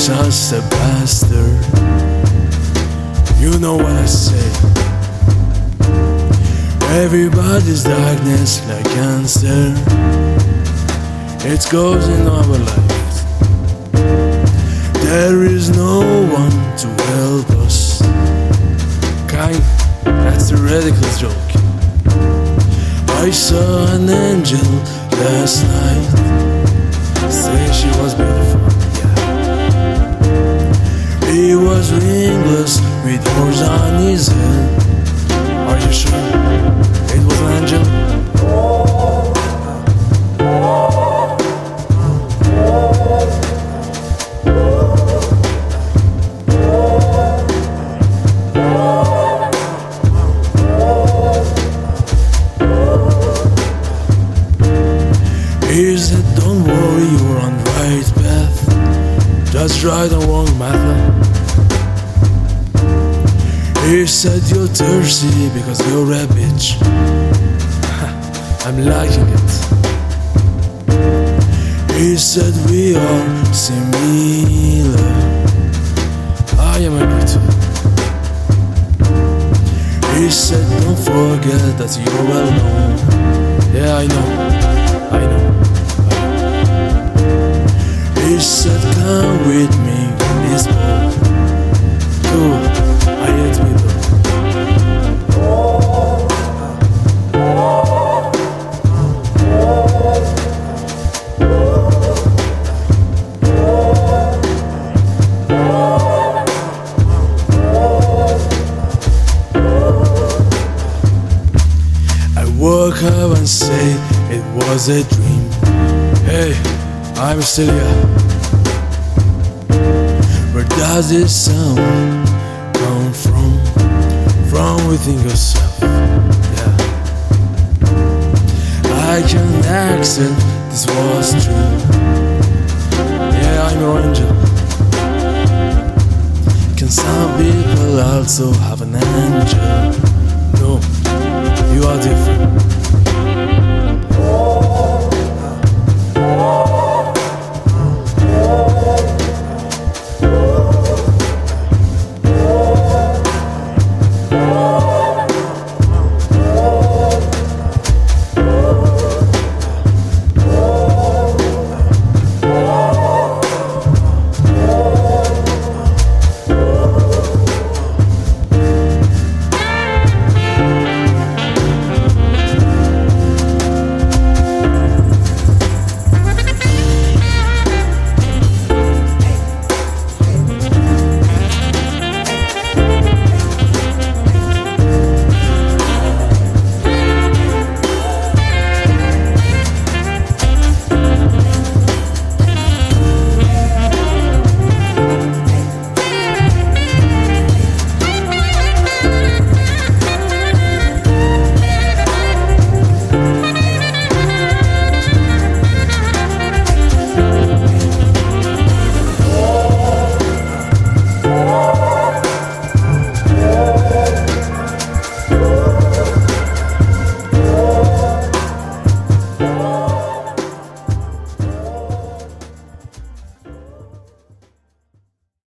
just a bastard. You know what I say. Everybody's darkness like cancer. It goes in our lives. There is no one to help us. Kind, that's a ridiculous joke. I saw an angel last night. Say she was beautiful, yeah. He was ringless with horns on his head. Are you sure it was an angel? He said, don't worry, you're on the right path. Just try the wrong method. He said, you're thirsty because you're a bitch. I'm liking it. He said, we are similar. I am agree too. He said, don't forget that you're well known. Yeah, I know. He said, come with me in this boat. Cool, I hate people. I woke up and said it was a dream. Hey, I'm still here. Where does this sound come from? From within yourself, yeah. I can accept this was true. Yeah, I'm your angel. Can some people also have an angel? No, you are different.